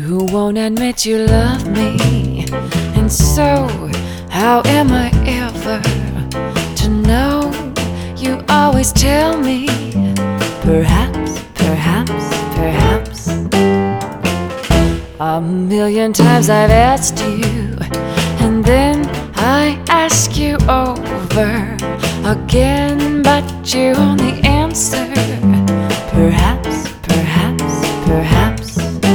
You won't admit you love me, and so how am I ever to know? You always tell me, perhaps, perhaps, perhaps. A million times I've asked you, and then I ask you over again, but you only answer, perhaps, perhaps, perhaps.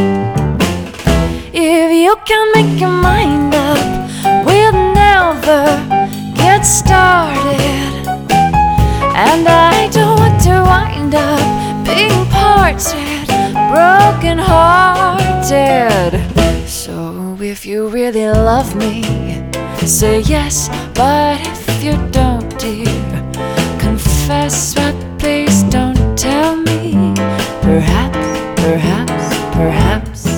If you can't make your mind up, we'll never get started. And I don't want to wind up being parted, broken hearted. So if you really love me, say yes, but if you don't, dear, confess, but please don't tell me, perhaps, perhaps, perhaps.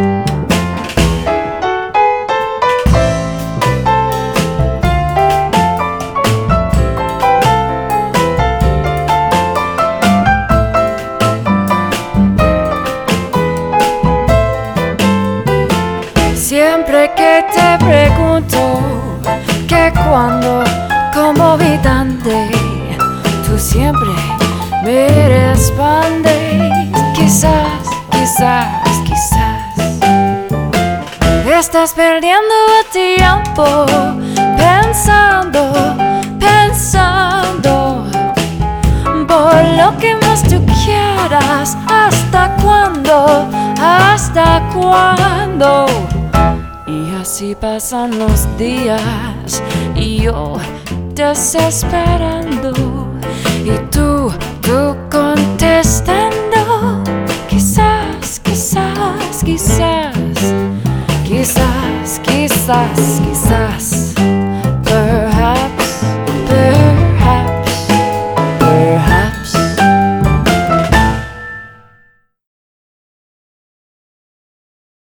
Siempre que te pregunto que cuando, cómo y dónde, tú siempre me respondes, quizás, quizás, quizás. Estás perdiendo el tiempo pensando, pensando, por lo que más tú quieras. ¿Hasta cuándo? ¿Hasta cuándo? Y así pasan los días y yo desesperando, y tú contestando, quizás, quizás, quizás, quizás, quizás, quizás.